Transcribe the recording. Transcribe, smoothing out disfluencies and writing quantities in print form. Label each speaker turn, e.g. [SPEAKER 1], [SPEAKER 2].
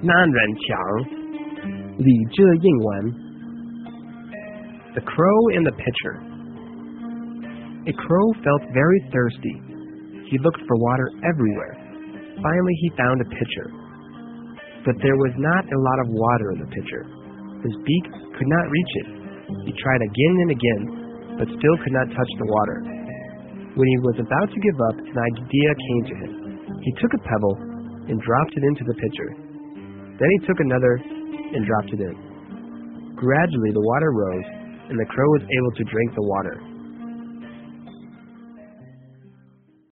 [SPEAKER 1] 难人强，李这应文。The crow in the pitcher. A crow felt very thirsty. He looked for water everywhere. Finally, he found a pitcher. But there was not a lot of water in the pitcher. His beak could not reach it. He tried again and again, but still could not touch the water. When he was about to give up, an idea came to him. He took a pebble and dropped it into the pitcher. Then he took another and dropped it in. Gradually, the water rose, and the crow was able to drink the water.